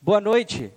Boa noite.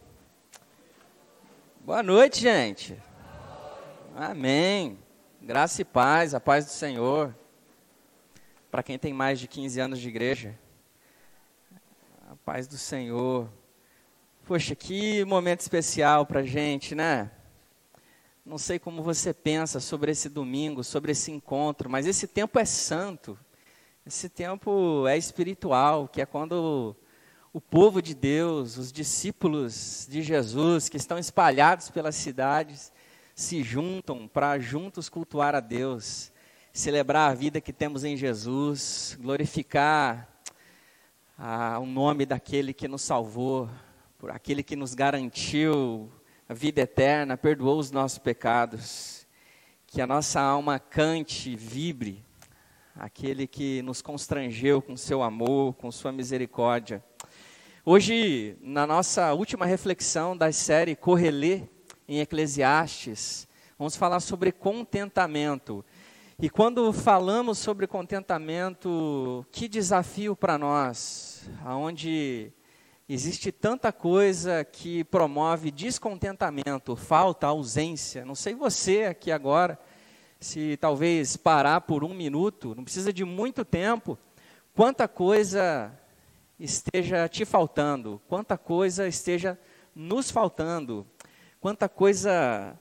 Boa noite, gente. Amém. Graça e paz, a paz do Senhor. Para quem tem mais de 15 anos de igreja, a paz do Senhor. Poxa, que momento especial para a gente, né? Não sei como você pensa sobre esse domingo, sobre esse encontro, mas esse tempo é santo. Esse tempo é espiritual, que é quando o povo de Deus, os discípulos de Jesus, que estão espalhados pelas cidades, se juntam para juntos cultuar a Deus, celebrar a vida que temos em Jesus, glorificar o nome daquele que nos salvou, por aquele que nos garantiu a vida eterna, perdoou os nossos pecados, que a nossa alma cante, vibre, aquele que nos constrangeu com seu amor, com sua misericórdia. Hoje, na nossa última reflexão da série Correlê em Eclesiastes, vamos falar sobre contentamento. E quando falamos sobre contentamento, que desafio para nós, onde existe tanta coisa que promove descontentamento, falta, ausência. Não sei você aqui agora, se talvez parar por um minuto, não precisa de muito tempo, quanta coisa esteja te faltando, quanta coisa esteja nos faltando, quanta coisa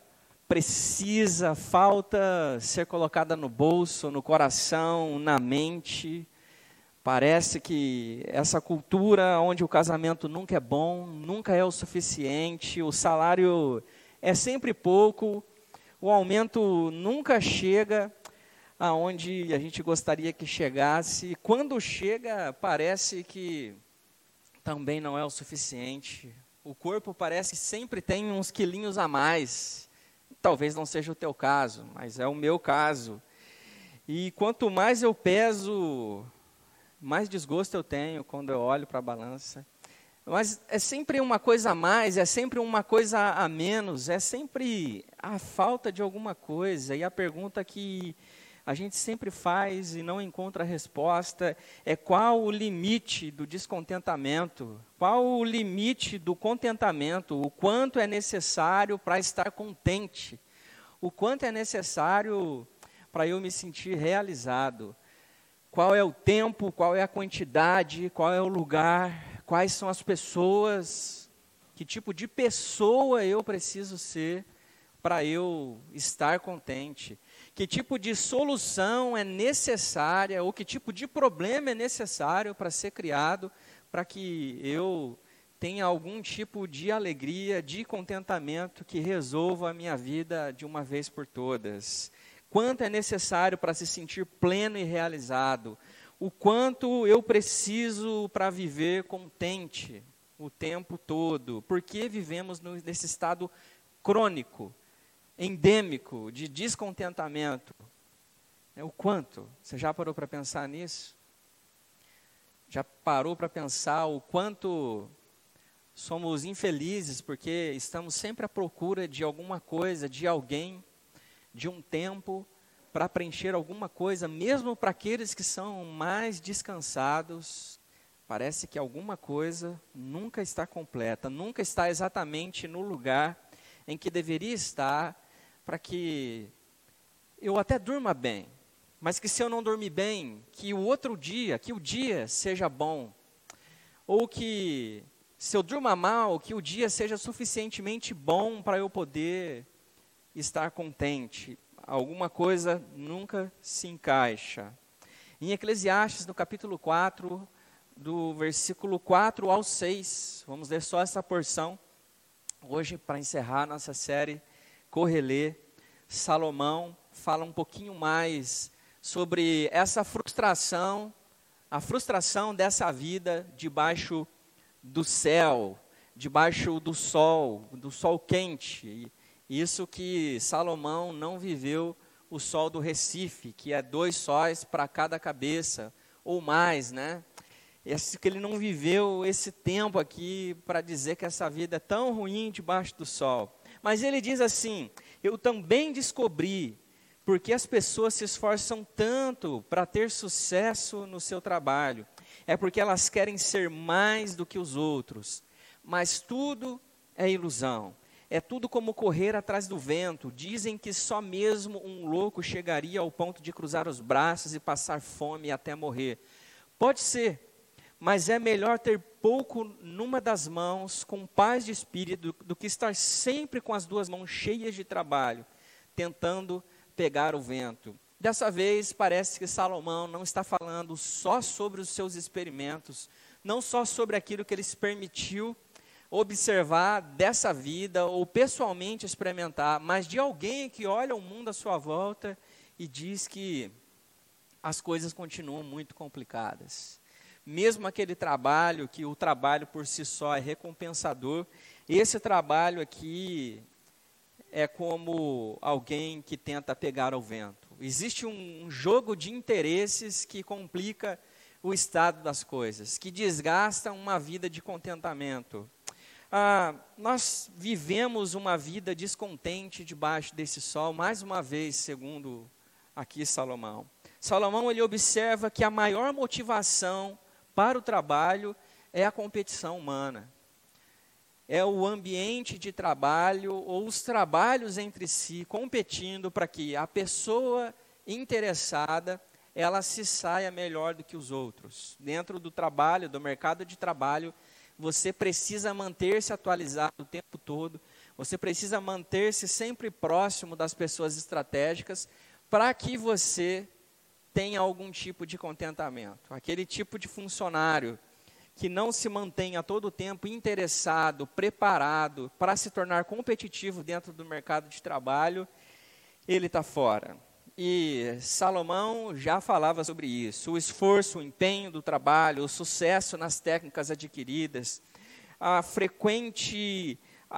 falta ser colocada no bolso, no coração, na mente. Parece que essa cultura onde o casamento nunca é bom, nunca é o suficiente, o salário é sempre pouco, o aumento nunca chega aonde a gente gostaria que chegasse. Quando chega, parece que também não é o suficiente. O corpo parece que sempre tem uns quilinhos a mais. Talvez não seja o teu caso, mas é o meu caso. E quanto mais eu peso, mais desgosto eu tenho quando eu olho para a balança. Mas é sempre uma coisa a mais, é sempre uma coisa a menos, é sempre a falta de alguma coisa. E a pergunta que a gente sempre faz e não encontra resposta é: qual o limite do descontentamento? Qual o limite do contentamento? O quanto é necessário para estar contente? O quanto é necessário para eu me sentir realizado? Qual é o tempo, qual é a quantidade, qual é o lugar, quais são as pessoas, que tipo de pessoa eu preciso ser para eu estar contente? Que tipo de solução é necessária, ou que tipo de problema é necessário para ser criado, para que eu tenha algum tipo de alegria, de contentamento que resolva a minha vida de uma vez por todas? Quanto é necessário para se sentir pleno e realizado? O quanto eu preciso para viver contente o tempo todo? Por que vivemos nesse estado crônico, endêmico, de descontentamento? O quanto? Você já parou para pensar nisso? Já parou para pensar o quanto somos infelizes porque estamos sempre à procura de alguma coisa, de alguém, de um tempo, para preencher alguma coisa, mesmo para aqueles que são mais descansados? Parece que alguma coisa nunca está completa, nunca está exatamente no lugar em que deveria estar, para que eu até durma bem, mas que se eu não dormir bem, que o outro dia, que o dia seja bom, ou que se eu durma mal, que o dia seja suficientemente bom para eu poder estar contente. Alguma coisa nunca se encaixa. Em Eclesiastes, no capítulo 4, do versículo 4 ao 6, vamos ler só essa porção, hoje para encerrar nossa série Correlê. Salomão fala um pouquinho mais sobre essa frustração, a frustração dessa vida debaixo do céu, debaixo do sol quente. Isso que Salomão não viveu o sol do Recife, que é 2 sóis para cada cabeça, ou mais, né? Esse que ele não viveu esse tempo aqui para dizer que essa vida é tão ruim debaixo do sol. Mas ele diz assim: eu também descobri porque as pessoas se esforçam tanto para ter sucesso no seu trabalho. É porque elas querem ser mais do que os outros, mas tudo é ilusão. É tudo como correr atrás do vento. Dizem que só mesmo um louco chegaria ao ponto de cruzar os braços e passar fome até morrer. Pode ser, mas é melhor ter pouco numa das mãos, com paz de espírito, do que estar sempre com as duas mãos cheias de trabalho, tentando pegar o vento. Dessa vez, parece que Salomão não está falando só sobre os seus experimentos, não só sobre aquilo que ele se permitiu observar dessa vida, ou pessoalmente experimentar, mas de alguém que olha o mundo à sua volta e diz que as coisas continuam muito complicadas. Mesmo aquele trabalho, que o trabalho por si só é recompensador, esse trabalho aqui é como alguém que tenta pegar ao vento. Existe um jogo de interesses que complica o estado das coisas, que desgasta uma vida de contentamento. Nós vivemos uma vida descontente debaixo desse sol, mais uma vez, segundo aqui Salomão. Salomão, ele observa que a maior motivação para o trabalho é a competição humana. É o ambiente de trabalho, ou os trabalhos entre si, competindo para que a pessoa interessada, ela se saia melhor do que os outros. Dentro do trabalho, do mercado de trabalho, você precisa manter-se atualizado o tempo todo, você precisa manter-se sempre próximo das pessoas estratégicas, para que você tenha algum tipo de contentamento. Aquele tipo de funcionário que não se mantém a todo tempo interessado, preparado para se tornar competitivo dentro do mercado de trabalho, ele está fora. E Salomão já falava sobre isso, o esforço, o empenho do trabalho, o sucesso nas técnicas adquiridas, a frequente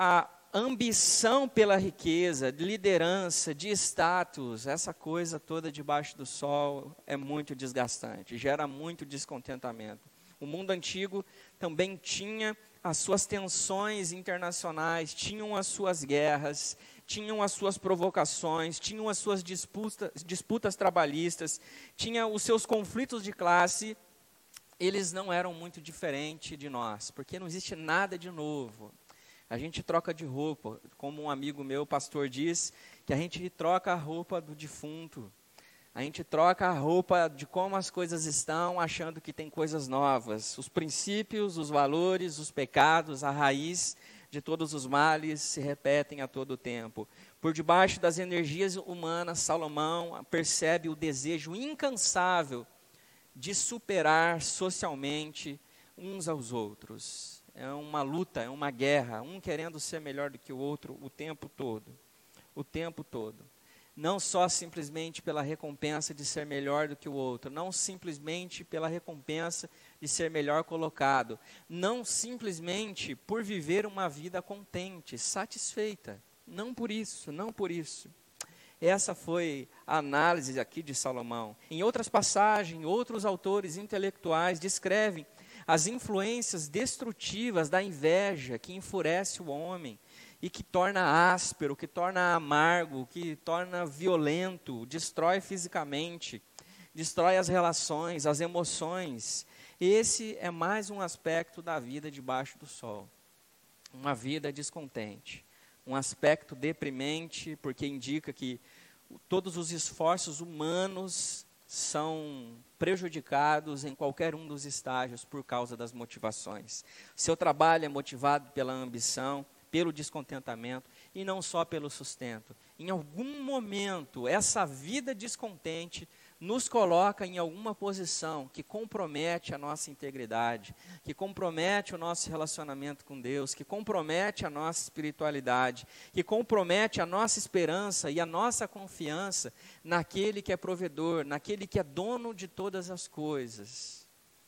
ambição pela riqueza, de liderança, de status, essa coisa toda debaixo do sol é muito desgastante, gera muito descontentamento. O mundo antigo também tinha as suas tensões internacionais, tinham as suas guerras, tinham as suas provocações, tinham as suas disputas trabalhistas, tinham os seus conflitos de classe. Eles não eram muito diferentes de nós, porque não existe nada de novo. A gente troca de roupa, como um amigo meu, pastor, diz, que a gente troca a roupa do defunto. A gente troca a roupa de como as coisas estão, achando que tem coisas novas. Os princípios, os valores, os pecados, a raiz de todos os males se repetem a todo tempo. Por debaixo das energias humanas, Salomão percebe o desejo incansável de superar socialmente uns aos outros. É uma luta, é uma guerra, um querendo ser melhor do que o outro o tempo todo. O tempo todo. Não só simplesmente pela recompensa de ser melhor do que o outro, não simplesmente pela recompensa de ser melhor colocado, não simplesmente por viver uma vida contente, satisfeita, não por isso, não por isso. Essa foi a análise aqui de Salomão. Em outras passagens, outros autores intelectuais descrevem as influências destrutivas da inveja que enfurece o homem, e que torna áspero, que torna amargo, que torna violento, destrói fisicamente, destrói as relações, as emoções. Esse é mais um aspecto da vida debaixo do sol. Uma vida descontente, um aspecto deprimente, porque indica que todos os esforços humanos são prejudicados em qualquer um dos estágios por causa das motivações. Seu trabalho é motivado pela ambição, pelo descontentamento e não só pelo sustento. Em algum momento, essa vida descontente nos coloca em alguma posição que compromete a nossa integridade, que compromete o nosso relacionamento com Deus, que compromete a nossa espiritualidade, que compromete a nossa esperança e a nossa confiança naquele que é provedor, naquele que é dono de todas as coisas.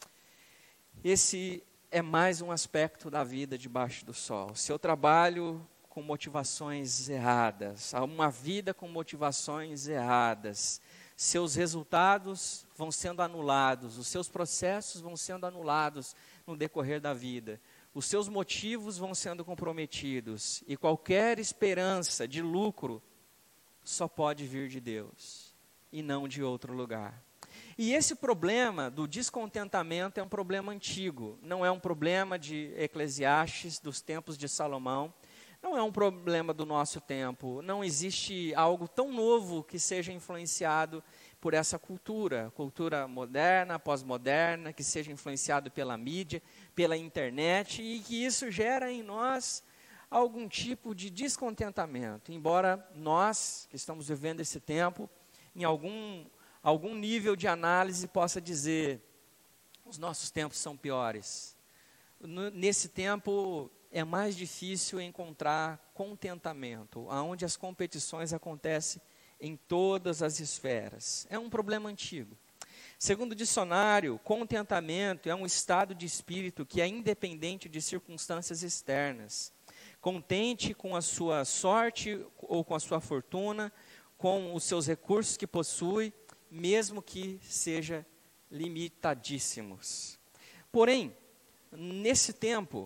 Esse é mais um aspecto da vida debaixo do sol. Seu trabalho com motivações erradas, uma vida com motivações erradas, seus resultados vão sendo anulados, os seus processos vão sendo anulados no decorrer da vida, os seus motivos vão sendo comprometidos, e qualquer esperança de lucro só pode vir de Deus, e não de outro lugar. E esse problema do descontentamento é um problema antigo, não é um problema de Eclesiastes, dos tempos de Salomão, não é um problema do nosso tempo, não existe algo tão novo que seja influenciado por essa cultura moderna, pós-moderna, que seja influenciado pela mídia, pela internet, e que isso gera em nós algum tipo de descontentamento, embora nós, que estamos vivendo esse tempo, em algum nível de análise possa dizer, os nossos tempos são piores. Nesse tempo é mais difícil encontrar contentamento, onde as competições acontecem em todas as esferas. É um problema antigo. Segundo o dicionário, contentamento é um estado de espírito que é independente de circunstâncias externas. Contente com a sua sorte ou com a sua fortuna, com os seus recursos que possui, mesmo que seja limitadíssimos. Porém, nesse tempo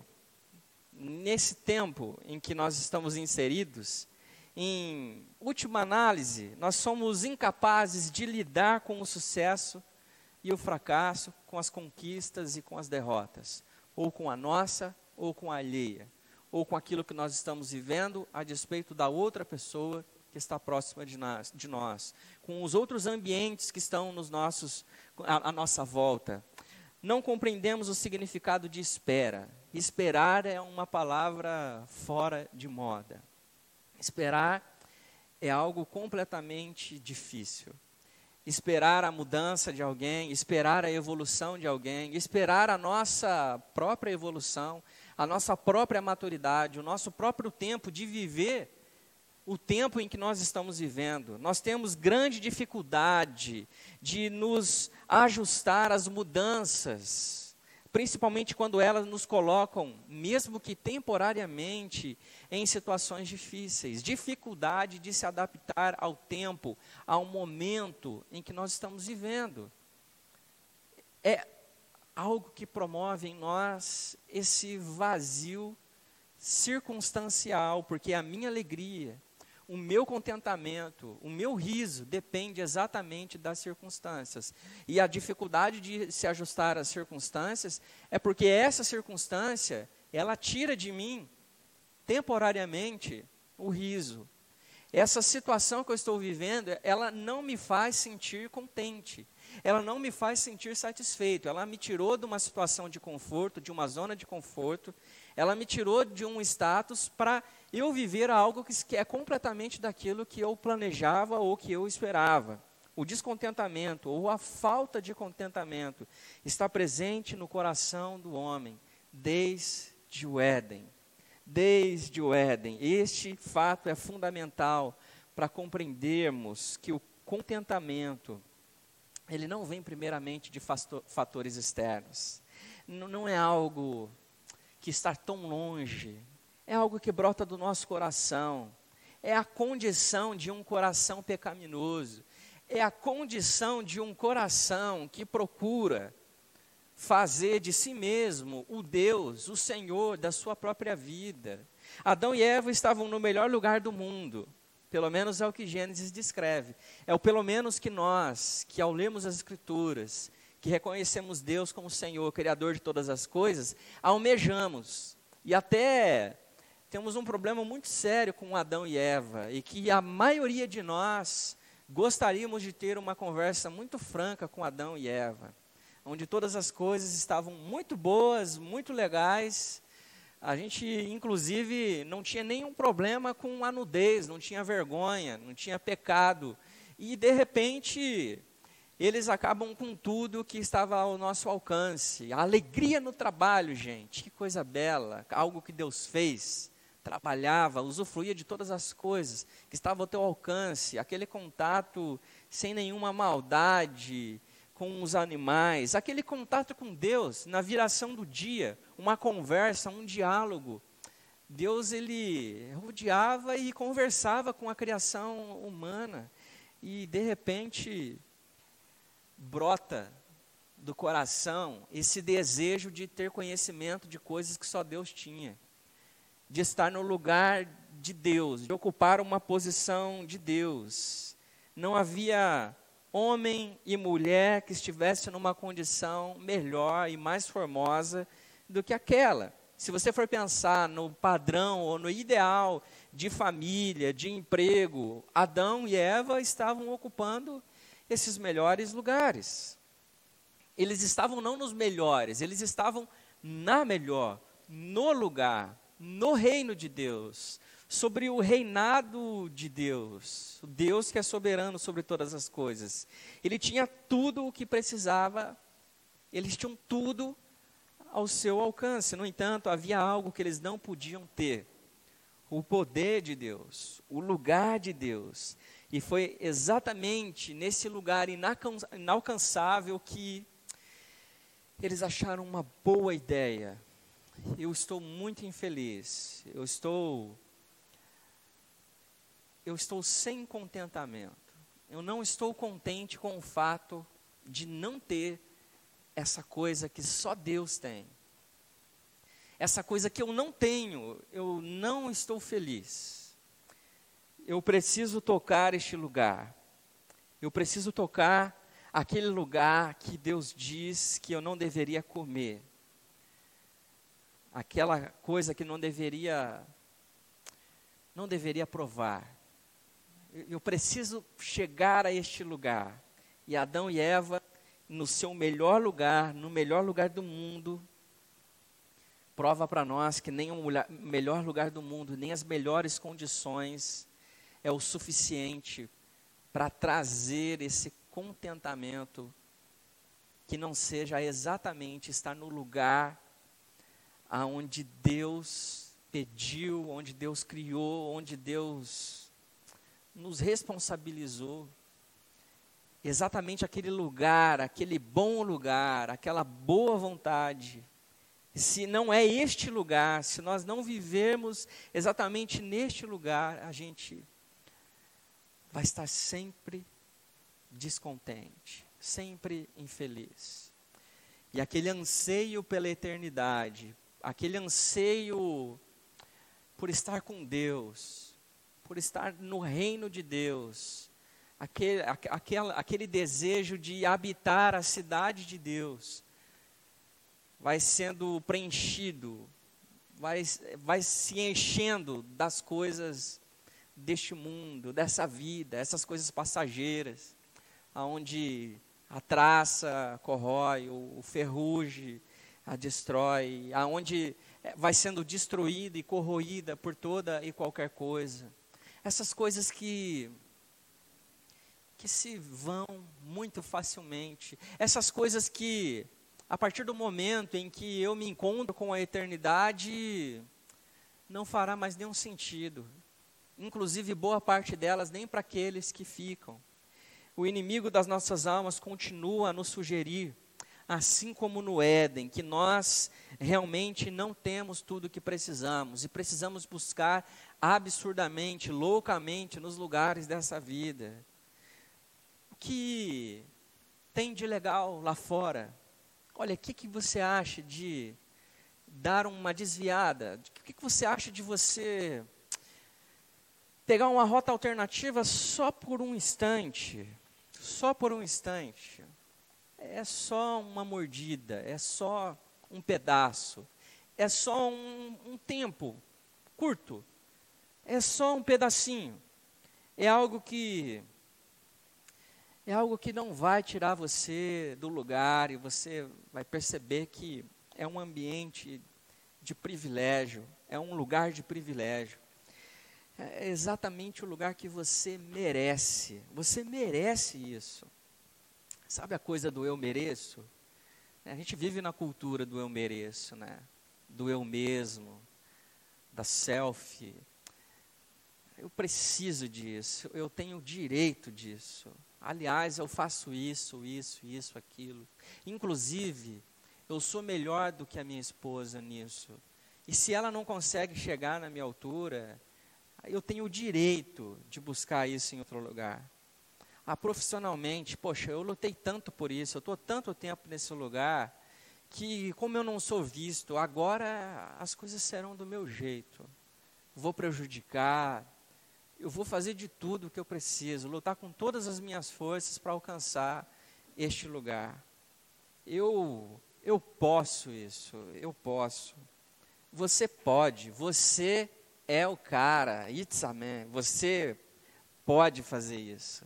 em que nós estamos inseridos, em última análise, nós somos incapazes de lidar com o sucesso e o fracasso, com as conquistas e com as derrotas, ou com a nossa, ou com a alheia, ou com aquilo que nós estamos vivendo a despeito da outra pessoa que está próxima de nós, com os outros ambientes que estão à nossa volta. Não compreendemos o significado de espera. Esperar é uma palavra fora de moda. Esperar é algo completamente difícil. Esperar a mudança de alguém, esperar a evolução de alguém, esperar a nossa própria evolução, a nossa própria maturidade, o nosso próprio tempo de viver o tempo em que nós estamos vivendo. Nós temos grande dificuldade de nos ajustar às mudanças, principalmente quando elas nos colocam, mesmo que temporariamente, em situações difíceis. Dificuldade de se adaptar ao tempo, ao momento em que nós estamos vivendo. É algo que promove em nós esse vazio circunstancial, porque a minha alegria, o meu contentamento, o meu riso depende exatamente das circunstâncias. E a dificuldade de se ajustar às circunstâncias é porque essa circunstância, ela tira de mim, temporariamente, o riso. Essa situação que eu estou vivendo, ela não me faz sentir contente. Ela não me faz sentir satisfeito. Ela me tirou de uma situação de conforto, de uma zona de conforto. Ela me tirou de um status para eu viver algo que é completamente daquilo que eu planejava ou que eu esperava. O descontentamento ou a falta de contentamento está presente no coração do homem desde o Éden. Desde o Éden. Este fato é fundamental para compreendermos que o contentamento, ele não vem primeiramente de fatores externos. Não é algo que está tão longe. É algo que brota do nosso coração. É a condição de um coração pecaminoso. É a condição de um coração que procura fazer de si mesmo o Deus, o Senhor da sua própria vida. Adão e Eva estavam no melhor lugar do mundo. Pelo menos é o que Gênesis descreve. É o pelo menos que nós, que ao lermos as Escrituras, que reconhecemos Deus como Senhor, Criador de todas as coisas, almejamos. E até temos um problema muito sério com Adão e Eva, e que a maioria de nós gostaríamos de ter uma conversa muito franca com Adão e Eva, onde todas as coisas estavam muito boas, muito legais. A gente, inclusive, não tinha nenhum problema com a nudez, não tinha vergonha, não tinha pecado. E, de repente, eles acabam com tudo que estava ao nosso alcance. A alegria no trabalho, gente, que coisa bela, algo que Deus fez. Trabalhava, usufruía de todas as coisas que estavam ao teu alcance, aquele contato sem nenhuma maldade com os animais, aquele contato com Deus, na viração do dia, uma conversa, um diálogo. Deus, ele rodeava e conversava com a criação humana, e de repente brota do coração esse desejo de ter conhecimento de coisas que só Deus tinha, de estar no lugar de Deus, de ocupar uma posição de Deus. Não havia homem e mulher que estivesse numa condição melhor e mais formosa do que aquela. Se você for pensar no padrão ou no ideal de família, de emprego, Adão e Eva estavam ocupando esses melhores lugares. Eles estavam não nos melhores, eles estavam na melhor, no lugar, no reino de Deus, sobre o reinado de Deus, o Deus que é soberano sobre todas as coisas. Ele tinha tudo o que precisava, eles tinham tudo ao seu alcance. No entanto, havia algo que eles não podiam ter: o poder de Deus, o lugar de Deus. E foi exatamente nesse lugar inalcançável que eles acharam uma boa ideia. Eu estou muito infeliz, eu estou sem contentamento, eu não estou contente com o fato de não ter essa coisa que só Deus tem. Essa coisa que eu não tenho, eu não estou feliz. Eu preciso tocar este lugar. Eu preciso tocar aquele lugar que Deus diz que eu não deveria comer. Aquela coisa que não deveria provar. Eu preciso chegar a este lugar. E Adão e Eva, no seu melhor lugar, no melhor lugar do mundo, prova para nós que nem o melhor lugar do mundo, nem as melhores condições é o suficiente para trazer esse contentamento que não seja exatamente estar no lugar aonde Deus pediu, onde Deus criou, onde Deus nos responsabilizou. Exatamente aquele lugar, aquele bom lugar, aquela boa vontade. Se não é este lugar, se nós não vivermos exatamente neste lugar, a gente vai estar sempre descontente, sempre infeliz. E aquele anseio pela eternidade, aquele anseio por estar com Deus, por estar no reino de Deus, aquele desejo de habitar a cidade de Deus, vai sendo preenchido, vai se enchendo das coisas deste mundo, dessa vida, essas coisas passageiras, aonde a traça corrói, o ferrugem a destrói, aonde vai sendo destruída e corroída por toda e qualquer coisa. Essas coisas que se vão muito facilmente, essas coisas que, a partir do momento em que eu me encontro com a eternidade, não fará mais nenhum sentido. Inclusive, boa parte delas nem para aqueles que ficam. O inimigo das nossas almas continua a nos sugerir, assim como no Éden, que nós realmente não temos tudo o que precisamos e precisamos buscar absurdamente, loucamente nos lugares dessa vida. O que tem de legal lá fora? Olha, o que você acha de dar uma desviada? O que você acha de você pegar uma rota alternativa só por um instante? Só por um instante. É só uma mordida, é só um pedaço, é só um tempo curto, é só um pedacinho. É algo que não vai tirar você do lugar, e você vai perceber que é um ambiente de privilégio, é um lugar de privilégio. É exatamente o lugar que você merece isso. Sabe a coisa do eu mereço? A gente vive na cultura do eu mereço, né? Do eu mesmo, da selfie. Eu preciso disso, eu tenho direito disso. Aliás, eu faço isso, aquilo. Inclusive, eu sou melhor do que a minha esposa nisso. E se ela não consegue chegar na minha altura, eu tenho o direito de buscar isso em outro lugar. Profissionalmente, poxa, eu lutei tanto por isso, eu estou tanto tempo nesse lugar, que como eu não sou visto, agora as coisas serão do meu jeito. Vou prejudicar, eu vou fazer de tudo o que eu preciso, lutar com todas as minhas forças para alcançar este lugar. Eu posso isso, eu posso. Você pode, você é o cara, it's a man, você pode fazer isso.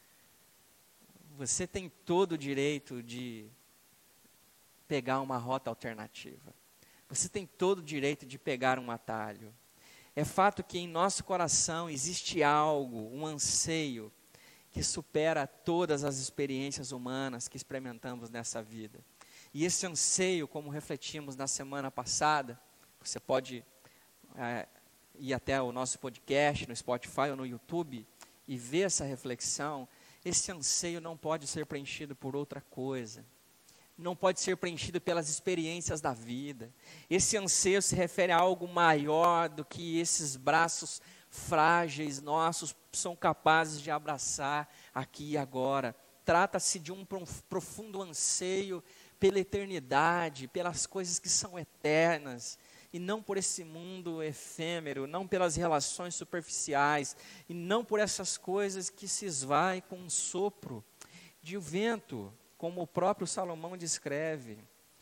Você tem todo o direito de pegar uma rota alternativa. Você tem todo o direito de pegar um atalho. É fato que em nosso coração existe algo, um anseio, que supera todas as experiências humanas que experimentamos nessa vida. E esse anseio, como refletimos na semana passada, você pode ir até o nosso podcast, no Spotify ou no YouTube, e ver essa reflexão. Esse anseio não pode ser preenchido por outra coisa. Não pode ser preenchido pelas experiências da vida. Esse anseio se refere a algo maior do que esses braços frágeis nossos são capazes de abraçar aqui e agora. Trata-se de um profundo anseio pela eternidade, pelas coisas que são eternas, e não por esse mundo efêmero, não pelas relações superficiais, e não por essas coisas que se esvaem com um sopro de vento, como o próprio Salomão descreve.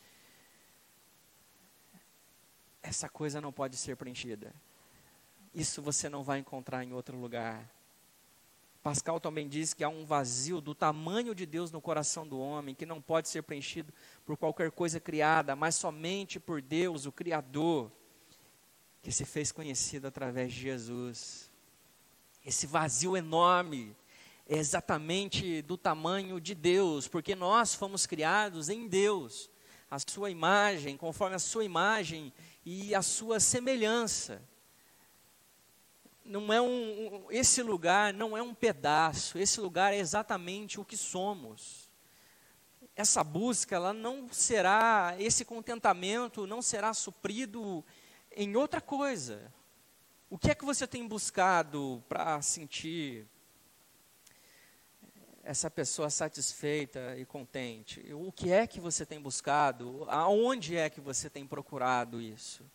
Essa coisa não pode ser preenchida. Isso você não vai encontrar em outro lugar. Pascal também diz que há um vazio do tamanho de Deus no coração do homem, que não pode ser preenchido por qualquer coisa criada, mas somente por Deus, o Criador, que se fez conhecido através de Jesus. Esse vazio enorme é exatamente do tamanho de Deus, porque nós fomos criados em Deus, a sua imagem, conforme a sua imagem e a sua semelhança. Não é esse lugar não é um pedaço, esse lugar é exatamente o que somos. Essa busca, ela não será, esse contentamento não será suprido em outra coisa. O que é que você tem buscado para sentir essa pessoa satisfeita e contente? O que é que você tem buscado? Aonde é que você tem procurado isso?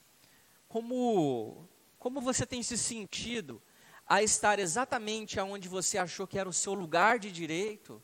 Como você tem se sentido a estar exatamente onde você achou que era o seu lugar de direito?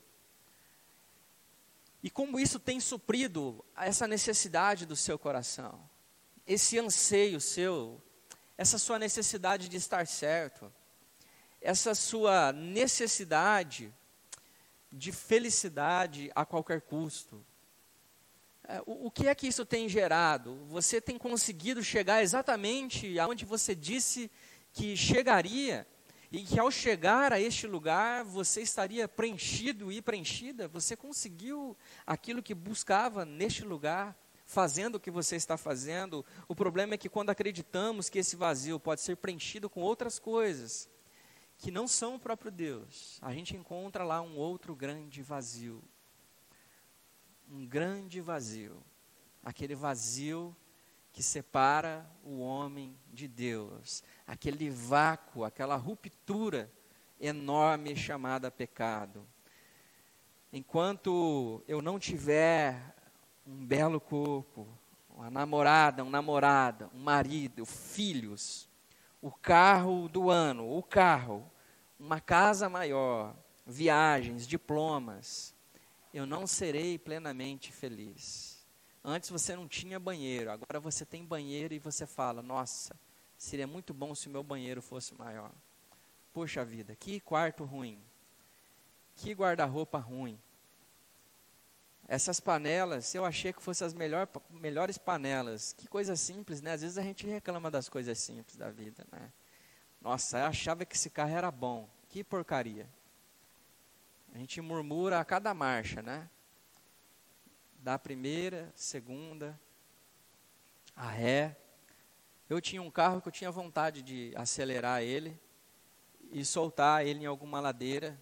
E como isso tem suprido essa necessidade do seu coração? Esse anseio seu, essa sua necessidade de estar certo, essa sua necessidade de felicidade a qualquer custo. O que é que isso tem gerado? Você tem conseguido chegar exatamente aonde você disse que chegaria, e que ao chegar a este lugar você estaria preenchido e preenchida? Você conseguiu aquilo que buscava neste lugar, fazendo o que você está fazendo? O problema é que quando acreditamos que esse vazio pode ser preenchido com outras coisas, que não são o próprio Deus, a gente encontra lá um outro grande vazio. Um grande vazio, aquele vazio que separa o homem de Deus, aquele vácuo, aquela ruptura enorme chamada pecado. Enquanto eu não tiver um belo corpo, uma namorada, um namorado, um marido, filhos, o carro do ano, uma casa maior, viagens, diplomas, eu não serei plenamente feliz. Antes você não tinha banheiro, agora você tem banheiro e você fala, nossa, seria muito bom se o meu banheiro fosse maior. Poxa vida, que quarto ruim, que guarda-roupa ruim. Essas panelas, eu achei que fossem as melhores panelas. Que coisa simples, né? Às vezes a gente reclama das coisas simples da vida, né? Nossa, eu achava que esse carro era bom, que porcaria. A gente murmura a cada marcha, né? Da primeira, segunda, a ré. Eu tinha um carro que eu tinha vontade de acelerar ele e soltar ele em alguma ladeira.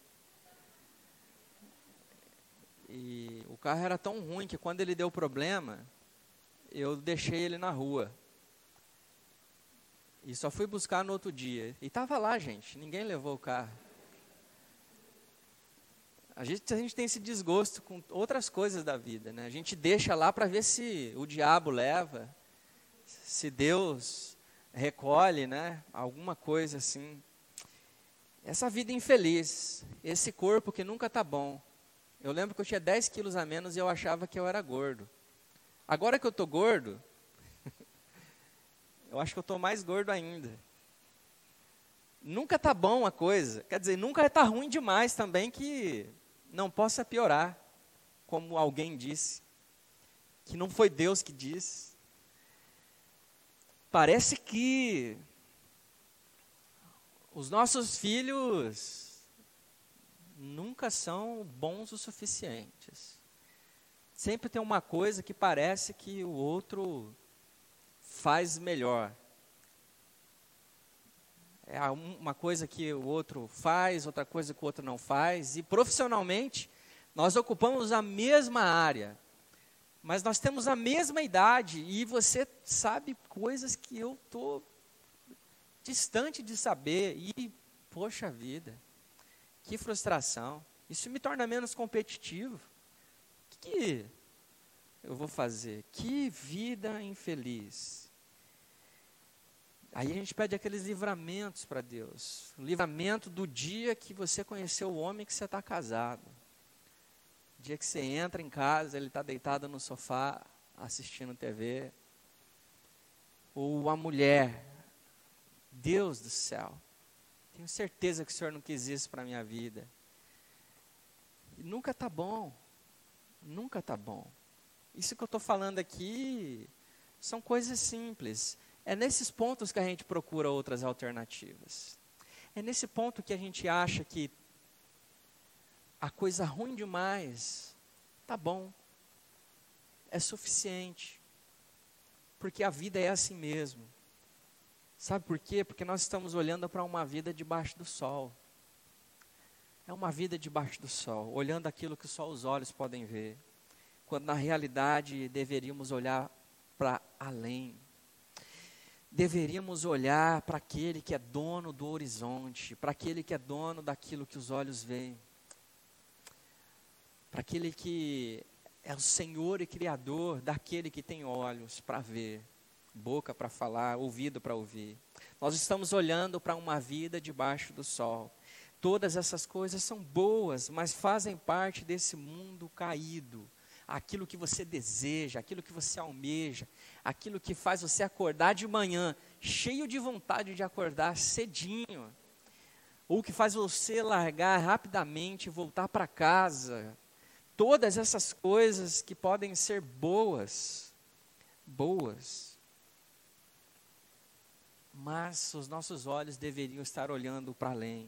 E o carro era tão ruim que quando ele deu problema, eu deixei ele na rua. E só fui buscar no outro dia. E estava lá, gente, ninguém levou o carro. A gente tem esse desgosto com outras coisas da vida, né? A gente deixa lá para ver se o diabo leva, se Deus recolhe, né? Alguma coisa assim. Essa vida infeliz, esse corpo que nunca está bom. Eu lembro que eu tinha 10 quilos a menos e eu achava que eu era gordo. Agora que eu estou gordo, eu acho que eu estou mais gordo ainda. Nunca está bom a coisa. Quer dizer, nunca está ruim demais também que não possa piorar, como alguém disse. Que não foi Deus que disse. Parece que os nossos filhos nunca são bons o suficientes. Sempre tem uma coisa que parece que o outro faz melhor. É uma coisa que o outro faz, outra coisa que o outro não faz. E profissionalmente, nós ocupamos a mesma área. Mas nós temos a mesma idade e você sabe coisas que eu estou distante de saber. E, poxa vida, que frustração. Isso me torna menos competitivo. O que eu vou fazer? Que vida infeliz. Aí a gente pede aqueles livramentos para Deus. O livramento do dia que você conheceu o homem que você está casado. O dia que você entra em casa, ele está deitado no sofá, assistindo TV. Ou a mulher. Deus do céu. Tenho certeza que o Senhor não quis isso para a minha vida. E nunca está bom. Nunca está bom. Isso que eu estou falando aqui são coisas simples. É nesses pontos que a gente procura outras alternativas. É nesse ponto que a gente acha que a coisa ruim demais, tá bom, é suficiente. Porque a vida é assim mesmo. Sabe por quê? Porque nós estamos olhando para uma vida debaixo do sol. É uma vida debaixo do sol, olhando aquilo que só os olhos podem ver. Quando na realidade deveríamos olhar para além. Deveríamos olhar para aquele que é dono do horizonte, para aquele que é dono daquilo que os olhos veem. Para aquele que é o Senhor e Criador daquele que tem olhos para ver, boca para falar, ouvido para ouvir. Nós estamos olhando para uma vida debaixo do sol. Todas essas coisas são boas, mas fazem parte desse mundo caído. Aquilo que você deseja, aquilo que você almeja, aquilo que faz você acordar de manhã, cheio de vontade de acordar cedinho, ou que faz você largar rapidamente e voltar para casa. Todas essas coisas que podem ser boas, mas os nossos olhos deveriam estar olhando para além.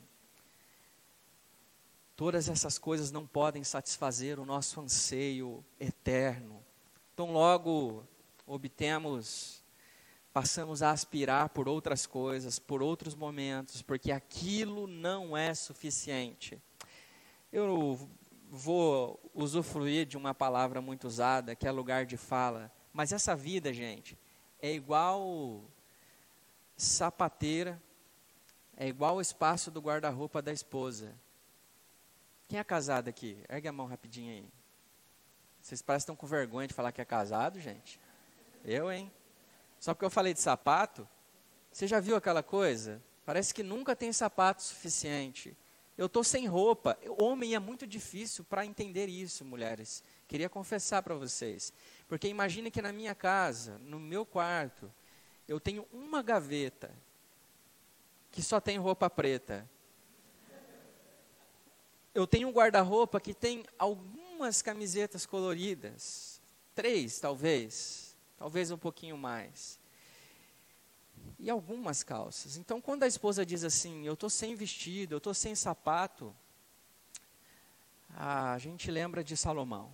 Todas essas coisas não podem satisfazer o nosso anseio eterno. Então logo passamos a aspirar por outras coisas, por outros momentos, porque aquilo não é suficiente. Eu vou usufruir de uma palavra muito usada, que é lugar de fala, mas essa vida, gente, é igual sapateira, é igual o espaço do guarda-roupa da esposa. Quem é casado aqui? Ergue a mão rapidinho aí. Vocês parecem que estão com vergonha de falar que é casado, gente. Eu, hein? Só porque eu falei de sapato, você já viu aquela coisa? Parece que nunca tem sapato suficiente. Eu estou sem roupa. Homem é muito difícil para entender isso, mulheres. Queria confessar para vocês. Porque imagine que na minha casa, no meu quarto, eu tenho uma gaveta que só tem roupa preta. Eu tenho um guarda-roupa que tem algumas camisetas coloridas. 3, talvez um pouquinho mais. E algumas calças. Então, quando a esposa diz assim, eu estou sem vestido, eu estou sem sapato, a gente lembra de Salomão.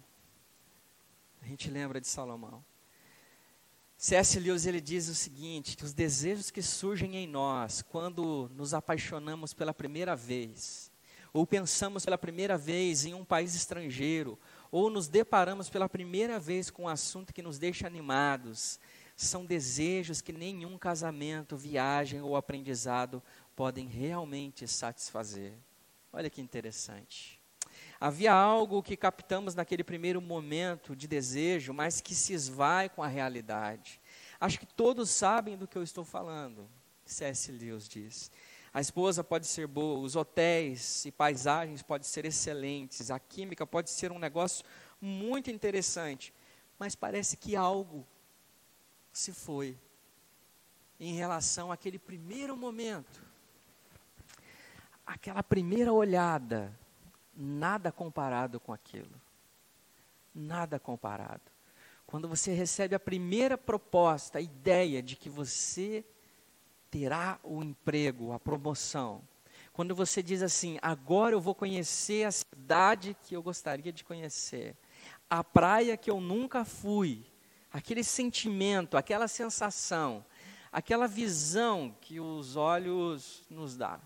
C.S. Lewis, ele diz o seguinte, que os desejos que surgem em nós, quando nos apaixonamos pela primeira vez, ou pensamos pela primeira vez em um país estrangeiro, ou nos deparamos pela primeira vez com um assunto que nos deixa animados, são desejos que nenhum casamento, viagem ou aprendizado podem realmente satisfazer. Olha que interessante. Havia algo que captamos naquele primeiro momento de desejo, mas que se esvai com a realidade. Acho que todos sabem do que eu estou falando, C.S. Lewis diz. A esposa pode ser boa, os hotéis e paisagens podem ser excelentes, a química pode ser um negócio muito interessante, mas parece que algo se foi em relação àquele primeiro momento, aquela primeira olhada, nada comparado com aquilo, nada comparado. Quando você recebe a primeira proposta, a ideia de que você terá o emprego, a promoção, quando você diz assim, agora eu vou conhecer a cidade que eu gostaria de conhecer, a praia que eu nunca fui, aquele sentimento, aquela sensação, aquela visão que os olhos nos dão.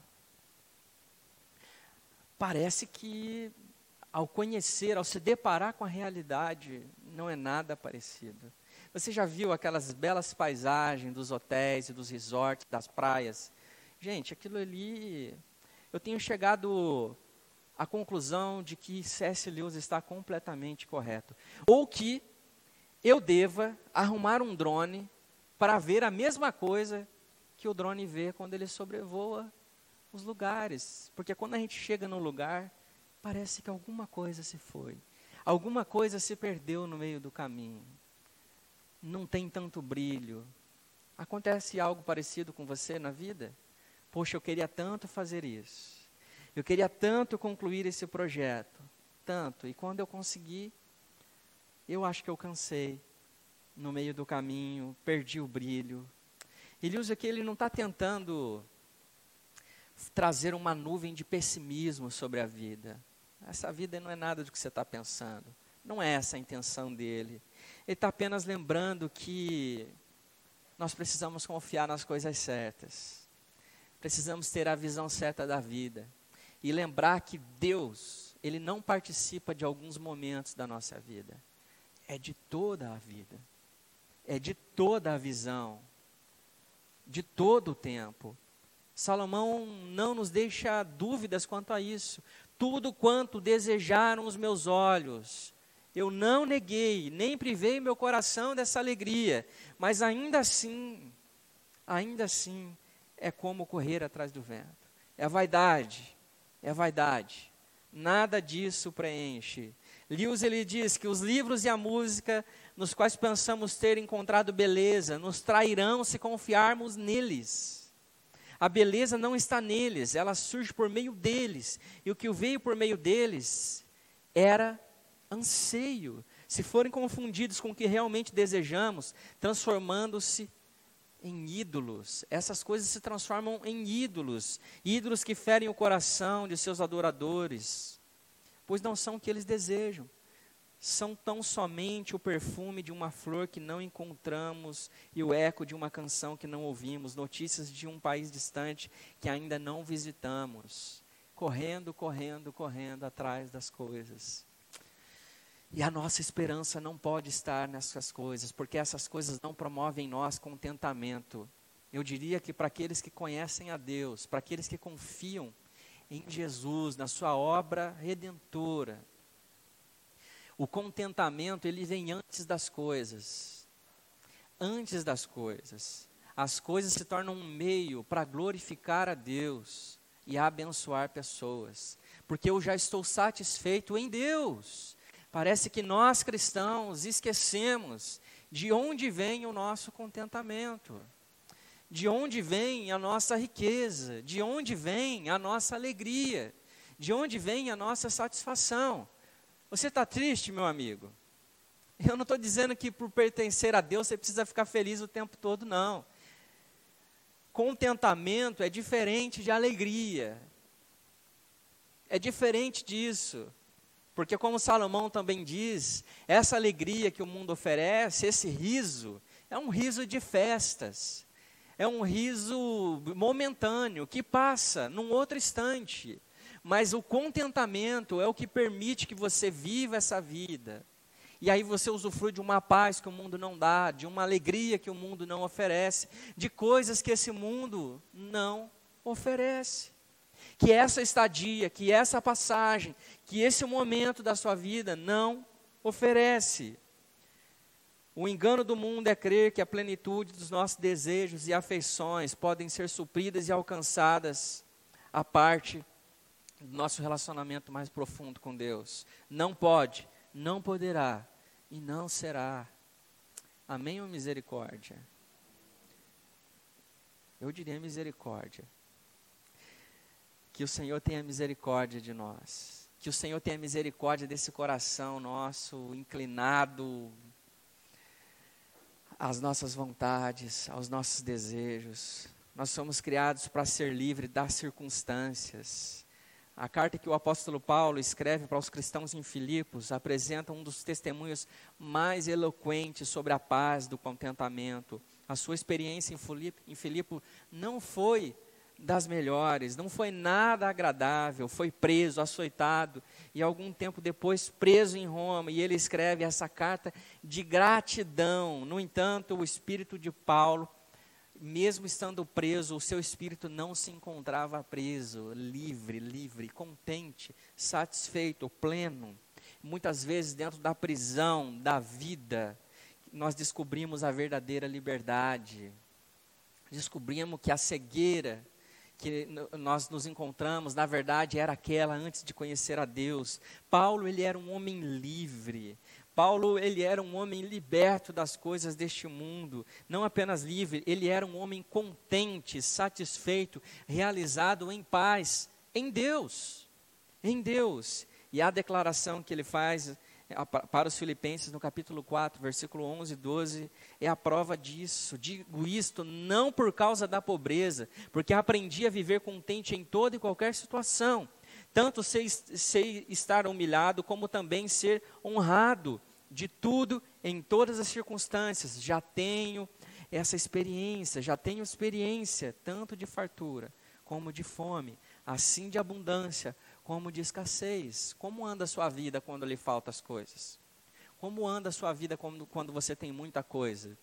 Parece que ao conhecer, ao se deparar com a realidade, não é nada parecido. Você já viu aquelas belas paisagens dos hotéis e dos resorts, das praias? Gente, aquilo ali, eu tenho chegado à conclusão de que C.S. Lewis está completamente correto. Ou que eu deva arrumar um drone para ver a mesma coisa que o drone vê quando ele sobrevoa os lugares. Porque quando a gente chega num lugar, parece que alguma coisa se foi. Alguma coisa se perdeu no meio do caminho. Não tem tanto brilho. Acontece algo parecido com você na vida? Poxa, eu queria tanto fazer isso. Eu queria tanto concluir esse projeto. Tanto. E quando eu consegui, eu acho que eu cansei. No meio do caminho, perdi o brilho. Ele usa que ele não está tentando trazer uma nuvem de pessimismo sobre a vida. Essa vida não é nada do que você está pensando. Não é essa a intenção dele. Ele está apenas lembrando que nós precisamos confiar nas coisas certas. Precisamos ter a visão certa da vida. E lembrar que Deus, Ele não participa de alguns momentos da nossa vida. É de toda a vida. É de toda a visão. De todo o tempo. Salomão não nos deixa dúvidas quanto a isso. Tudo quanto desejaram os meus olhos, eu não neguei, nem privei meu coração dessa alegria, mas ainda assim, é como correr atrás do vento. É vaidade, nada disso preenche. Lewis, ele diz que os livros e a música, nos quais pensamos ter encontrado beleza, nos trairão se confiarmos neles. A beleza não está neles, ela surge por meio deles. E o que veio por meio deles era anseio. Se forem confundidos com o que realmente desejamos, transformando-se em ídolos. Essas coisas se transformam em ídolos. Ídolos que ferem o coração de seus adoradores. Pois não são o que eles desejam. São tão somente o perfume de uma flor que não encontramos e o eco de uma canção que não ouvimos, notícias de um país distante que ainda não visitamos, correndo atrás das coisas. E a nossa esperança não pode estar nessas coisas, porque essas coisas não promovem em nós contentamento. Eu diria que para aqueles que conhecem a Deus, para aqueles que confiam em Jesus, na sua obra redentora, o contentamento, ele vem antes das coisas. Antes das coisas. As coisas se tornam um meio para glorificar a Deus e abençoar pessoas. Porque eu já estou satisfeito em Deus. Parece que nós cristãos esquecemos de onde vem o nosso contentamento. De onde vem a nossa riqueza. De onde vem a nossa alegria. De onde vem a nossa satisfação. Você está triste, meu amigo? Eu não estou dizendo que por pertencer a Deus você precisa ficar feliz o tempo todo, não. Contentamento é diferente de alegria. É diferente disso. Porque como Salomão também diz, essa alegria que o mundo oferece, esse riso, é um riso de festas. É um riso momentâneo, que passa num outro instante. Mas o contentamento é o que permite que você viva essa vida. E aí você usufrui de uma paz que o mundo não dá, de uma alegria que o mundo não oferece, de coisas que esse mundo não oferece. Que essa estadia, que essa passagem, que esse momento da sua vida não oferece. O engano do mundo é crer que a plenitude dos nossos desejos e afeições podem ser supridas e alcançadas a parte do nosso relacionamento mais profundo com Deus. Não pode, não poderá e não será. Amém ou misericórdia? Eu diria misericórdia. Que o Senhor tenha misericórdia de nós. Que o Senhor tenha misericórdia desse coração nosso, inclinado às nossas vontades, aos nossos desejos. Nós somos criados para ser livres das circunstâncias. A carta que o apóstolo Paulo escreve para os cristãos em Filipos apresenta um dos testemunhos mais eloquentes sobre a paz do contentamento. A sua experiência em Filipe não foi das melhores, não foi nada agradável, foi preso, açoitado e algum tempo depois preso em Roma, e ele escreve essa carta de gratidão. No entanto, o espírito de Paulo, mesmo estando preso, o seu espírito não se encontrava preso, livre, contente, satisfeito, pleno. Muitas vezes dentro da prisão, da vida, nós descobrimos a verdadeira liberdade, descobrimos que a cegueira que nós nos encontramos, na verdade, era aquela antes de conhecer a Deus. Paulo, ele era um homem livre. Paulo, ele era um homem liberto das coisas deste mundo. Não apenas livre, ele era um homem contente, satisfeito, realizado em paz, em Deus. Em Deus. E a declaração que ele faz para os Filipenses no capítulo 4, versículo 11 e 12, é a prova disso. Digo isto não por causa da pobreza, porque aprendi a viver contente em toda e qualquer situação. Tanto sei estar humilhado, como também ser honrado. De tudo, em todas as circunstâncias, já tenho essa experiência, tanto de fartura, como de fome, assim de abundância, como de escassez. Como anda a sua vida quando lhe faltam as coisas? Como anda a sua vida quando você tem muita coisa?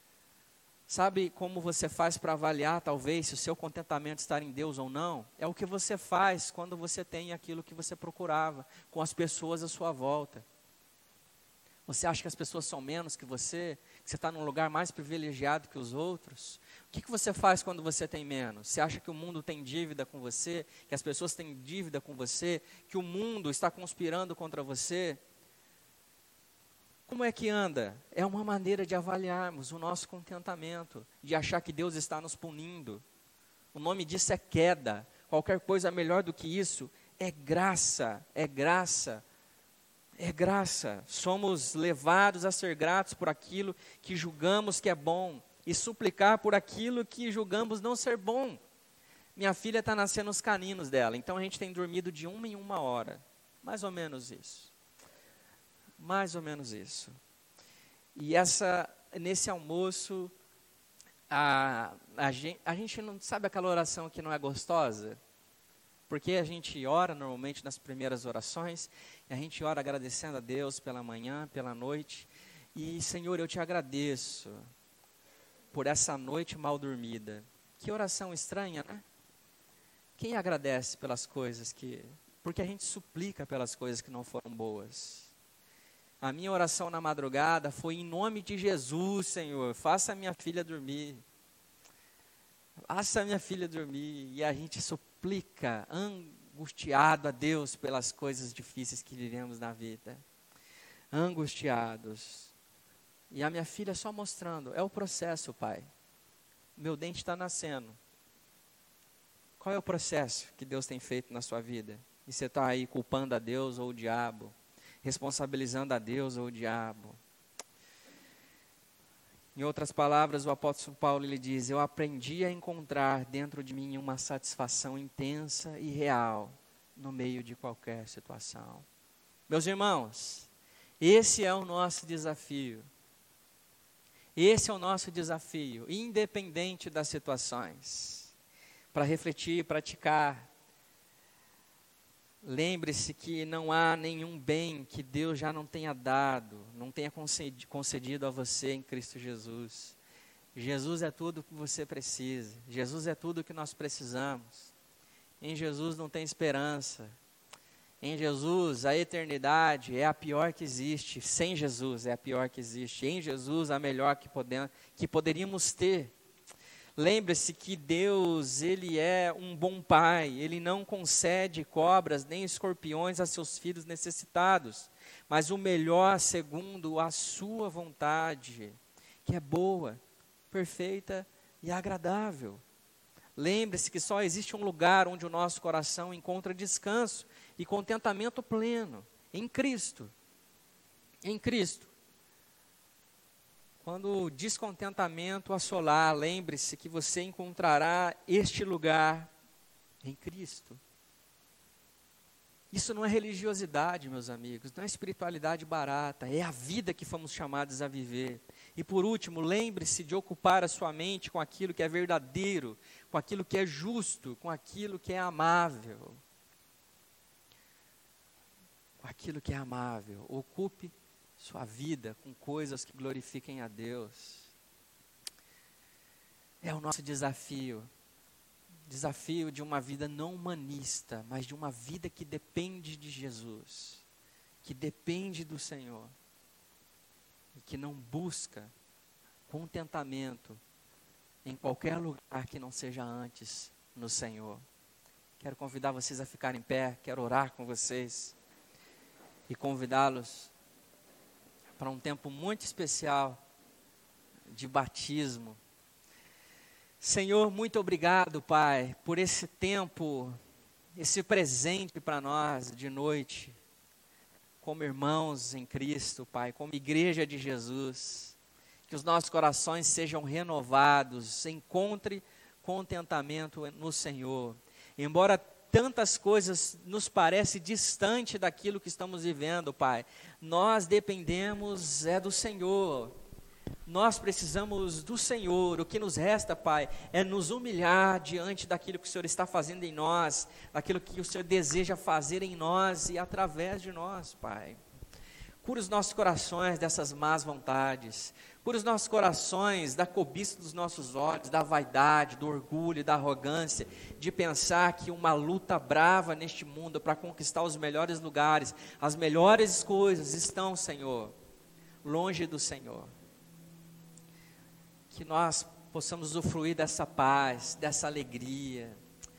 Sabe como você faz para avaliar, talvez, se o seu contentamento está em Deus ou não? É o que você faz quando você tem aquilo que você procurava, com as pessoas à sua volta. Você acha que as pessoas são menos que você está num lugar mais privilegiado que os outros? O que você faz quando você tem menos? Você acha que o mundo tem dívida com você? Que as pessoas têm dívida com você? Que o mundo está conspirando contra você? Como é que anda? É uma maneira de avaliarmos o nosso contentamento, de achar que Deus está nos punindo. O nome disso é queda. Qualquer coisa melhor do que isso é graça, é graça. É graça. Somos levados a ser gratos por aquilo que julgamos que é bom e suplicar por aquilo que julgamos não ser bom. Minha filha está nascendo os caninos dela, então a gente tem dormido de 1 em 1 hora. Mais ou menos isso. Mais ou menos isso. E nesse almoço, a gente não sabe aquela oração que não é gostosa? Porque a gente ora normalmente nas primeiras orações, e a gente ora agradecendo a Deus pela manhã, pela noite, e Senhor, eu te agradeço por essa noite mal dormida. Que oração estranha, né? Quem agradece pelas coisas porque a gente suplica pelas coisas que não foram boas. A minha oração na madrugada foi em nome de Jesus, Senhor, faça a minha filha dormir. Faça a minha filha dormir. E a gente suplica, angustiado a Deus pelas coisas difíceis que vivemos na vida. Angustiados. E a minha filha só mostrando, é o processo, pai. Meu dente está nascendo. Qual é o processo que Deus tem feito na sua vida? E você está aí culpando a Deus ou o diabo? Responsabilizando a Deus ou o diabo? Em outras palavras, o apóstolo Paulo ele diz: eu aprendi a encontrar dentro de mim uma satisfação intensa e real no meio de qualquer situação. Meus irmãos, esse é o nosso desafio. Esse é o nosso desafio, independente das situações. Para refletir e praticar. Lembre-se que não há nenhum bem que Deus já não tenha dado, não tenha concedido a você em Cristo Jesus. Jesus é tudo o que você precisa. Jesus é tudo o que nós precisamos. Em Jesus não tem esperança. Em Jesus, a eternidade é a pior que existe. Sem Jesus, é a pior que existe. Em Jesus, a melhor que poderíamos ter. Lembre-se que Deus, Ele é um bom Pai. Ele não concede cobras nem escorpiões a seus filhos necessitados, mas o melhor segundo a sua vontade, que é boa, perfeita e agradável. Lembre-se que só existe um lugar onde o nosso coração encontra descanso e contentamento pleno, em Cristo. Em Cristo. Quando o descontentamento assolar, lembre-se que você encontrará este lugar em Cristo. Isso não é religiosidade, meus amigos, não é espiritualidade barata, é a vida que fomos chamados a viver. E por último, lembre-se de ocupar a sua mente com aquilo que é verdadeiro, com aquilo que é justo, com aquilo que é amável. Com aquilo que é amável. Ocupe sua vida com coisas que glorifiquem a Deus. É o nosso desafio. Desafio de uma vida não humanista, mas de uma vida que depende de Jesus, que depende do Senhor, e que não busca contentamento em qualquer lugar que não seja antes no Senhor. Quero convidar vocês a ficarem em pé, quero orar com vocês e convidá-los para um tempo muito especial de batismo. Senhor, muito obrigado, Pai, por esse tempo, esse presente para nós de noite, como irmãos em Cristo, Pai, como igreja de Jesus, que os nossos corações sejam renovados, encontre contentamento no Senhor. Embora tantas coisas nos parecem distante daquilo que estamos vivendo, Pai, nós dependemos do Senhor. Nós precisamos do Senhor. O que nos resta, Pai, é nos humilhar diante daquilo que o Senhor está fazendo em nós, daquilo que o Senhor deseja fazer em nós e através de nós, Pai. Cura os nossos corações dessas más vontades. Cura os nossos corações da cobiça dos nossos olhos, da vaidade, do orgulho, da arrogância, de pensar que uma luta brava neste mundo para conquistar os melhores lugares, as melhores coisas estão, Senhor, longe do Senhor. Que nós possamos usufruir dessa paz, dessa alegria,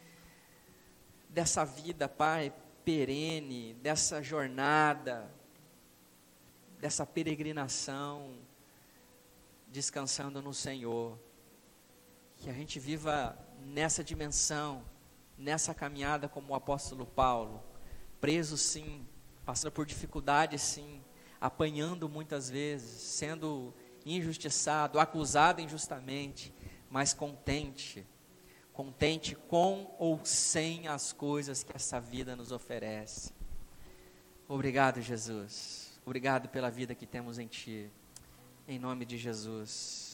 dessa vida, Pai, perene, dessa jornada, dessa peregrinação, descansando no Senhor. Que a gente viva nessa dimensão, nessa caminhada como o apóstolo Paulo, preso sim, passando por dificuldades sim, apanhando muitas vezes, sendo injustiçado, acusado injustamente, mas contente com ou sem as coisas que essa vida nos oferece. Obrigado, Jesus. Obrigado pela vida que temos em Ti. Em nome de Jesus.